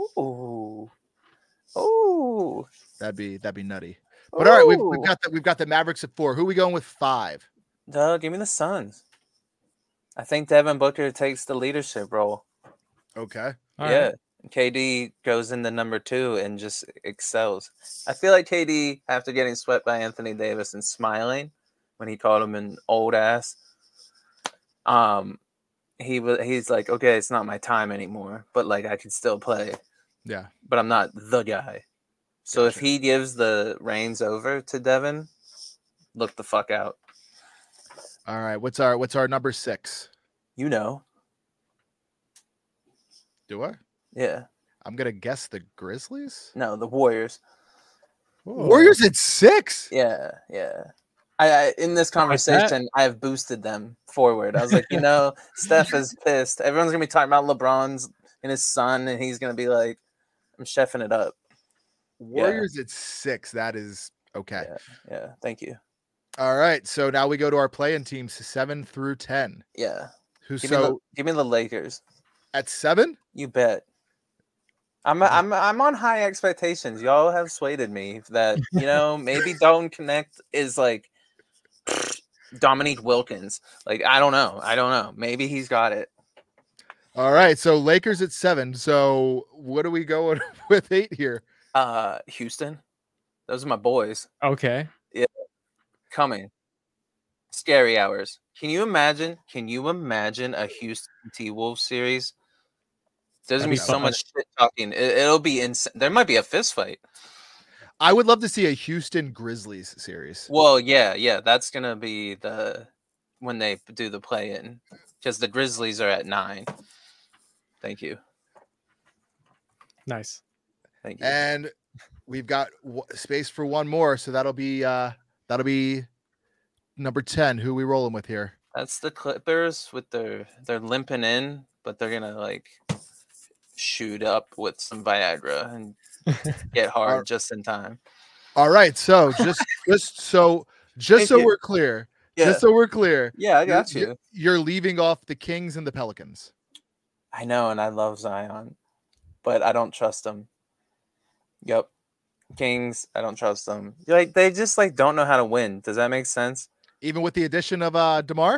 That'd be nutty. But all right, we've got the Mavericks at 4. Who are we going with 5? Give me the Suns. I think Devin Booker takes the leadership role. Okay. All right. KD goes into number 2 and just excels. I feel like KD, after getting swept by Anthony Davis and smiling when he called him an old ass, he's like, okay, it's not my time anymore, but like I can still play. Yeah. But I'm not the guy. So if he gives the reins over to Devin, look the fuck out. All right. What's our number 6? You know. Do I? Yeah. I'm gonna guess the Grizzlies. No, the Warriors. Whoa. Warriors at 6. Yeah. I in this conversation, I have boosted them forward. I was like, Steph is pissed. Everyone's gonna be talking about LeBron's and his son, and he's gonna be like, I'm chefing it up. Warriors at 6. That is okay. Yeah. Thank you. All right. So now we go to our play-in teams 7 through 10. Yeah. Give me the Lakers at 7. You bet. I'm on high expectations. Y'all have swayed me that maybe Dalton Connect is like Dominique Wilkins. Like I don't know. Maybe he's got it. All right. So Lakers at 7. So what are we going with 8 here? Houston. Those are my boys. Okay. Yeah. Coming. Scary hours. Can you imagine a Houston T-Wolves series? There's gonna be so much shit talking. It'll be insane. There might be a fist fight. I would love to see a Houston Grizzlies series. Well, yeah. That's gonna be when they do the play-in, because the Grizzlies are at 9. Thank you. Nice. Thank you. And we've got space for one more, so that'll be number 10. Who we rolling with here? That's the Clippers with they're limping in, but they're gonna like shoot up with some Viagra and get hard just in time. All right, so just so we're clear. Yeah. Just so we're clear. Yeah, I got you. You're leaving off the Kings and the Pelicans. I know, and I love Zion, but I don't trust them. Yep. Kings, I don't trust them. Like they just like don't know how to win. Does that make sense? Even with the addition of DeMar?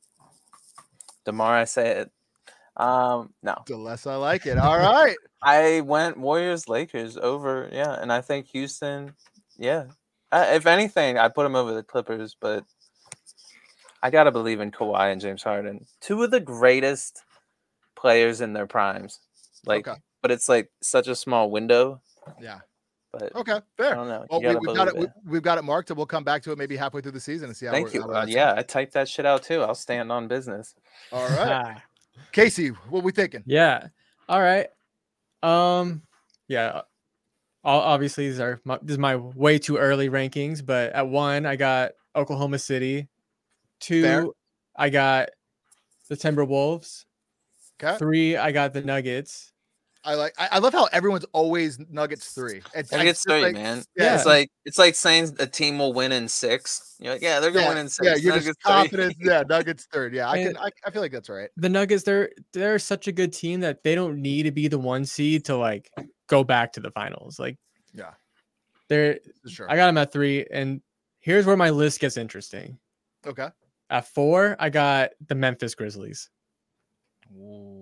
DeMar, I say it. No. The less I like it. All right. I went Warriors Lakers over, and I think Houston, if anything, I put them over the Clippers, but I gotta believe in Kawhi and James Harden, 2 of the greatest players in their primes. Like, okay. But it's like such a small window. Yeah. But okay, fair. I don't know. Well, we've got it marked, and we'll come back to it maybe halfway through the season and see how. Thank you. I typed that shit out too. I'll stand on business. All right, Casey, what we thinking? Yeah. All right. Yeah. Obviously, this is my way too early rankings, but at 1, I got Oklahoma City. 2, fair. I got the Timberwolves. Okay. 3, I got the Nuggets. I love how everyone's always Nuggets 3. Nuggets 3, like, man. Yeah, it's like saying a team will win in 6. You're like, they're gonna win in 6. Yeah, you're Nuggets just confident. Yeah, Nuggets 3rd. Yeah, I feel like that's right. The Nuggets, they're such a good team that they don't need to be the 1 seed to like go back to the finals. Like, yeah, I got them at 3, and here's where my list gets interesting. Okay. At 4, I got the Memphis Grizzlies. Ooh.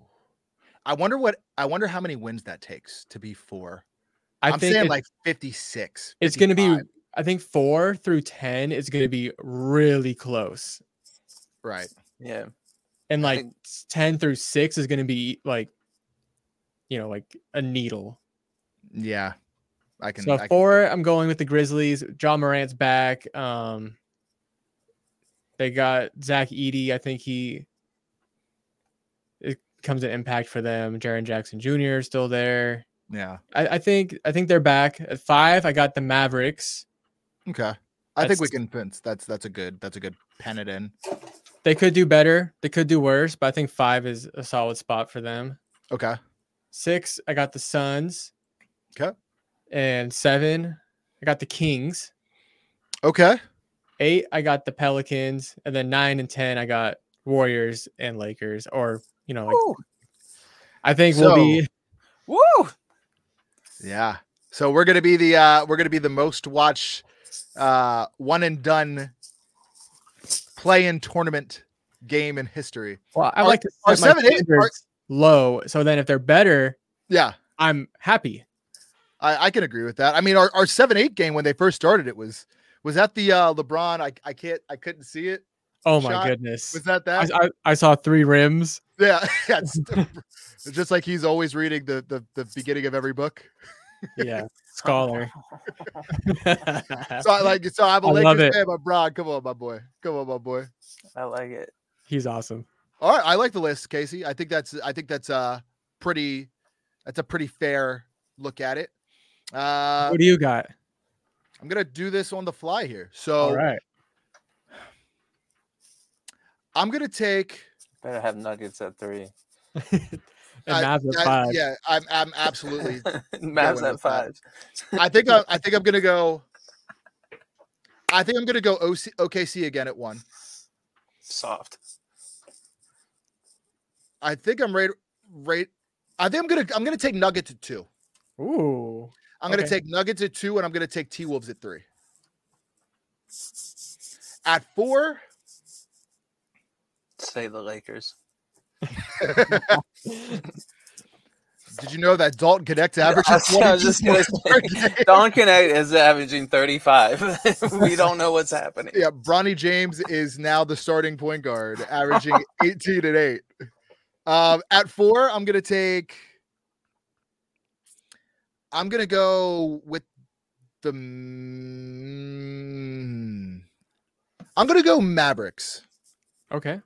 I wonder how many wins that takes to be 4. I'm saying like 56. 55. It's going to be, I think 4 through 10 is going to be really close. Right. Yeah. And like 10 through 6 is going to be like, like a needle. Yeah. I can. 4, I'm going with the Grizzlies. Ja Morant's back. They got Zach Edey. I think it becomes an impact for them. Jaren Jackson Jr. is still there. Yeah. I think they're back. At 5, I got the Mavericks. Okay. I think we can fence. That's a good pen it in. They could do better. They could do worse, but I think 5 is a solid spot for them. Okay. 6, I got the Suns. Okay. And 7, I got the Kings. Okay. 8, I got the Pelicans. And then 9 and 10, I got Warriors and Lakers. Or, I think we'll be. Woo! Yeah. So we're gonna be the most watched one and done play-in tournament game in history. Well, I like to set my standards low, so then if they're better, Yeah. I'm happy. I can agree with that. I mean, our 7-8 game when they first started it was that the LeBron? I couldn't see it. Oh my goodness. Was that? I saw 3 rims. Yeah. It's just like he's always reading the beginning of every book. Yeah. Scholar. So I'm a Lakers fan, but Bron, come on, my boy. I like it. He's awesome. All right, I like the list, Casey. I think that's a pretty fair look at it. What do you got? I'm gonna do this on the fly here. So all right. I'm gonna take. Better have Nuggets at 3. And Mavs at 5. Yeah, I'm absolutely Mavs at 5. I think I'm gonna go. I think I'm gonna go OKC again at 1. Soft. I think I'm right. I think I'm gonna take Nuggets at 2. Ooh. I'm gonna take Nuggets at 2, and I'm gonna take T-Wolves at 3. At 4. Say the Lakers. Did you know that Dalton Connect averages 20? Dalton Connect is averaging 35. We don't know what's happening. Yeah, Bronny James is now the starting point guard, averaging 18 and 8. At 4, I'm gonna go with I'm gonna go Mavericks. Okay.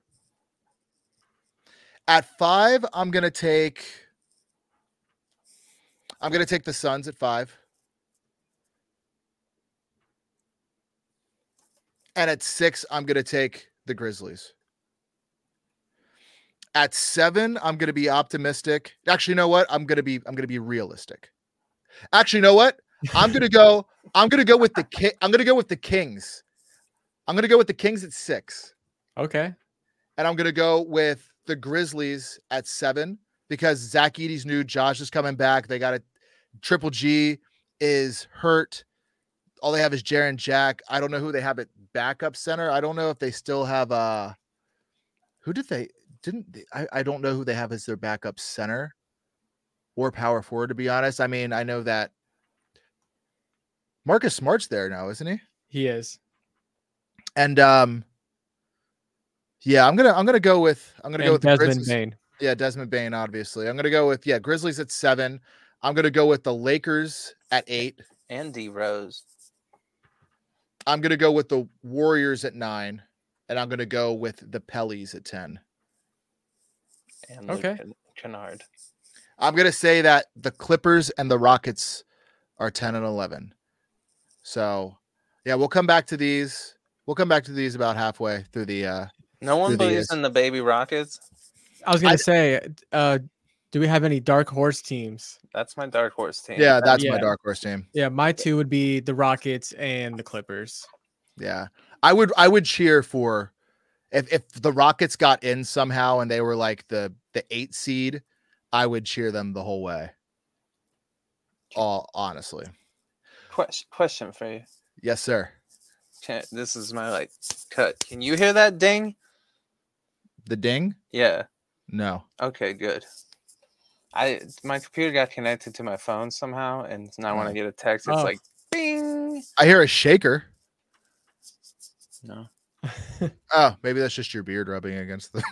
At 5, I'm gonna take the Suns at 5. And at 6, I'm gonna take the Grizzlies. At 7, I'm gonna be optimistic. Actually, you know what? I'm gonna be realistic. Actually, you know what? I'm gonna go with the Kings. I'm gonna go with the Kings at 6. Okay. And I'm gonna go with the Grizzlies at 7 because Zach Edey's new. Josh is coming back. They got a Triple G is hurt. All they have is Jaren Jack. I don't know who they have at backup center. I don't know if they still have I don't know who they have as their backup center or power forward, to be honest. I mean, I know that Marcus Smart's there now, isn't he? He is. And yeah, I'm gonna go with Desmond Bane. Yeah, Desmond Bane, obviously. I'm gonna go with Grizzlies at 7. I'm gonna go with the Lakers at 8. And D Rose. I'm gonna go with the Warriors at 9, and I'm gonna go with the Pellies at 10. And okay. Kennard. I'm gonna say that the Clippers and the Rockets are 10 and 11. So yeah, we'll come back to these. We'll come back to these about halfway through the No one believes in the baby Rockets. I was gonna say, do we have any dark horse teams? That's my dark horse team. Yeah, that's my dark horse team. Yeah, my 2 would be the Rockets and the Clippers. Yeah, I would cheer for if the Rockets got in somehow and they were like the 8 seed. I would cheer them the whole way. All honestly. Question for you. Yes, sir. This is my cut. Can you hear that ding? The ding? Yeah. No. Okay, good. My computer got connected to my phone somehow, and now when I get a text, it's like bing. I hear a shaker. No. Oh, maybe that's just your beard rubbing against the.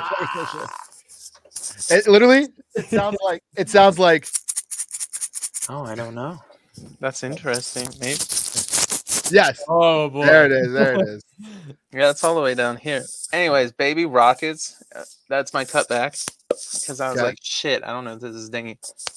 It sounds like. Oh, I don't know. That's interesting. Maybe. Yes. Oh boy. There it is. Yeah, it's all the way down here. Anyways, baby Rockets. That's my cutback because I was like, shit, I don't know if this is dinghy.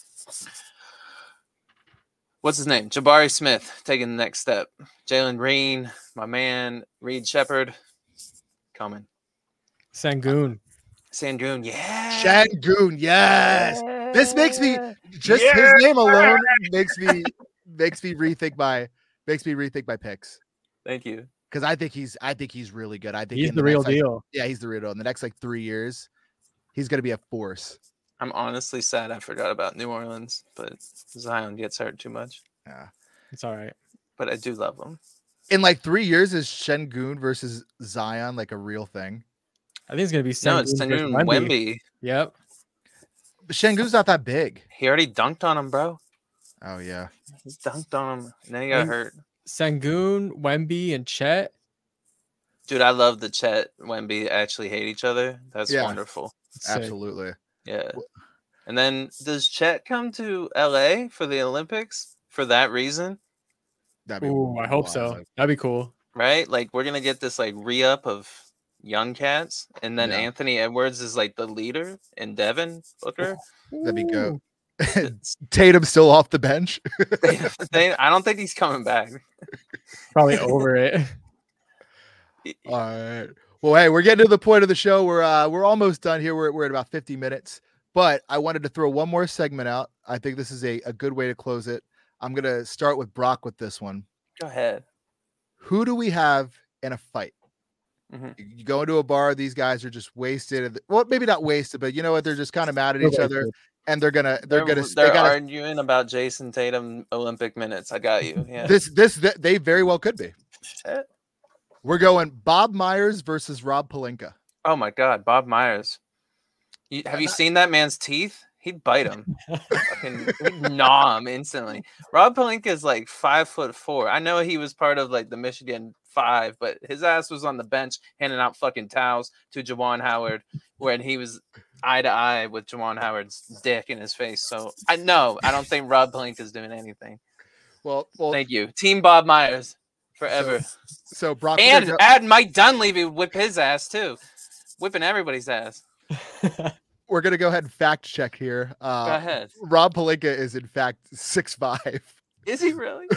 What's his name? Jabari Smith taking the next step. Jalen Green, my man, Reed Shepard, coming. Yeah. Sangoon, Sangoon, yes. This makes me his name alone makes me rethink my picks. Thank you. Because I think he's really good. I think he's the real deal. He's the real deal. In the next 3 years, he's gonna be a force. I'm honestly sad I forgot about New Orleans, but Zion gets hurt too much. Yeah. It's all right. But I do love him. In 3 years, is Sengun versus Zion a real thing? I think it's gonna be Sengun Wemby. Yep. Şengün's not that big. He already dunked on him, bro. Oh yeah, he dunked on him, and then he got hurt. Sengun, Wemby, and Chet. Dude, I love that Chet Wemby actually hate each other. That's wonderful. Absolutely. Yeah. And then does Chet come to LA for the Olympics for that reason? Ooh, I hope so. That'd be cool. Right? Like we're gonna get this like re-up of young cats, and then Anthony Edwards is like the leader, and Devin Booker. That'd be good. Tatum's still off the bench. I don't think he's coming back. Probably over it. All right. Well, hey, we're getting to the point of the show. We're almost done here. We're at about 50 minutes, but I wanted to throw one more segment out. I think this is a good way to close it. I'm gonna start with Brock with this one. Go ahead. Who do we have in a fight? Mm-hmm. You go into a bar, these guys are just wasted. Well, maybe not wasted, but you know what? They're just kind of mad at each other, and they're arguing about Jason Tatum Olympic minutes. I got you. Yeah. They very well could be. Shit. We're going Bob Myers versus Rob Pelinka. Oh my God, Bob Myers. Have you seen that man's teeth? He'd bite him. He'd gnaw him instantly. Rob Pelinka is like 5'4". I know he was part of like the Michigan 5, but his ass was on the bench handing out fucking towels to Juwan Howard when he was eye to eye with Juwan Howard's dick in his face. So I don't think Rob Pelinka is doing anything. Well, thank you, Team Bob Myers forever. So Brock and add Mike Dunleavy whip his ass too, whipping everybody's ass. We're going to go ahead and fact check here. Go ahead. Rob Pelinka is in fact 6'5". Is he really?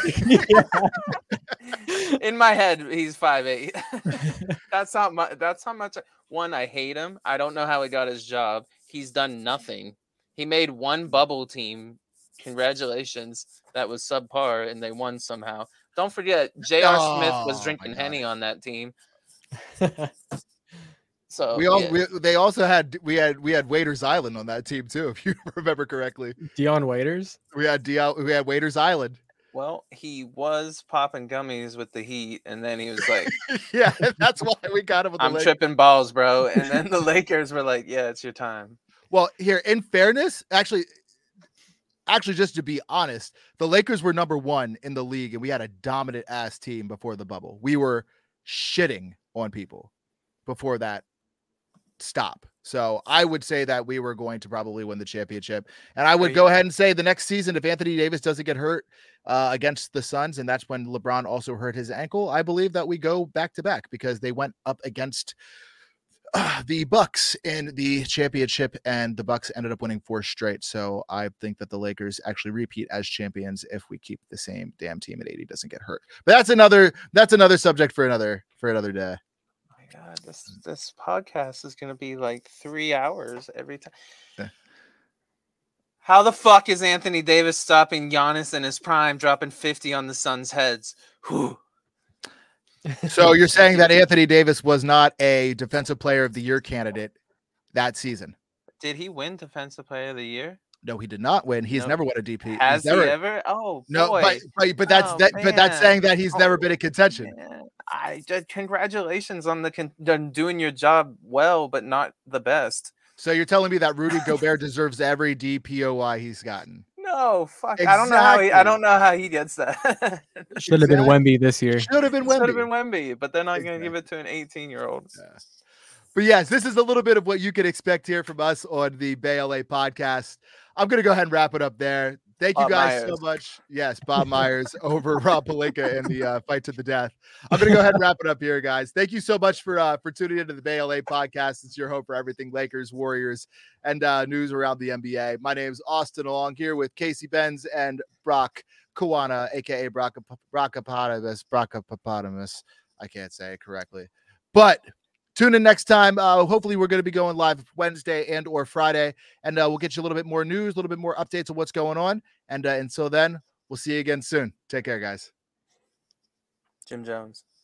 In my head, he's 5'8". That's how much. One, I hate him. I don't know how he got his job. He's done nothing. He made one bubble team. Congratulations. That was subpar, and they won somehow. Don't forget, J.R. Smith was drinking Henny on that team. So we had Waiters Island on that team too, if you remember correctly. Dion Waiters. We had Waiters Island. Well, he was popping gummies with the Heat, and then he was like, "Yeah, that's why we got him." I'm tripping balls, bro. And then the Lakers were like, "Yeah, it's your time." Well, here, in fairness, actually, just to be honest, the Lakers were number 1 in the league, and we had a dominant ass team before the bubble. We were shitting on people before that stop. So I would say that we were going to probably win the championship, and I would go ahead and say the next season, if Anthony Davis doesn't get hurt against the Suns, and that's when LeBron also hurt his ankle, I believe that we go back to back because they went up against the Bucks in the championship, and the Bucks ended up winning 4 straight. So I think that the Lakers actually repeat as champions if we keep the same damn team and AD doesn't get hurt. But that's another subject for another day. God, this podcast is going to be like 3 hours every time. Yeah. How the fuck is Anthony Davis stopping Giannis in his prime, dropping 50 on the Suns' heads? Whew. So you're saying that Anthony Davis was not a Defensive Player of the Year candidate that season? Did he win Defensive Player of the Year? No, he did not win. He's never won a DP. Has he ever? Oh, no, boy. But that's But that's saying that he's never been in contention. Man. Congratulations on doing your job well, but not the best. So you're telling me that Rudy Gobert deserves every DPOY he's gotten? No, fuck. Exactly. I don't know how he gets that. Should have been Wemby this year. Should have been Wemby, but they're not going to give it to an 18-year-old. Yeah. But yes, this is a little bit of what you can expect here from us on the Bay LA podcast. I'm going to go ahead and wrap it up there. Thank you guys so much. Yes, Bob Myers over Rob Pelinka in the fight to the death. I'm going to go ahead and wrap it up here, guys. Thank you so much for tuning into the Bay LA podcast. It's your home for everything Lakers, Warriors, and news around the NBA. My name is Austin, along here with Casey Benz and Brock Kawana, a.k.a. Brockopotamus. I can't say it correctly. But tune in next time. Hopefully we're going to be going live Wednesday and or Friday, and we'll get you a little bit more news, a little bit more updates on what's going on. And until then, we'll see you again soon. Take care, guys. Jim Jones.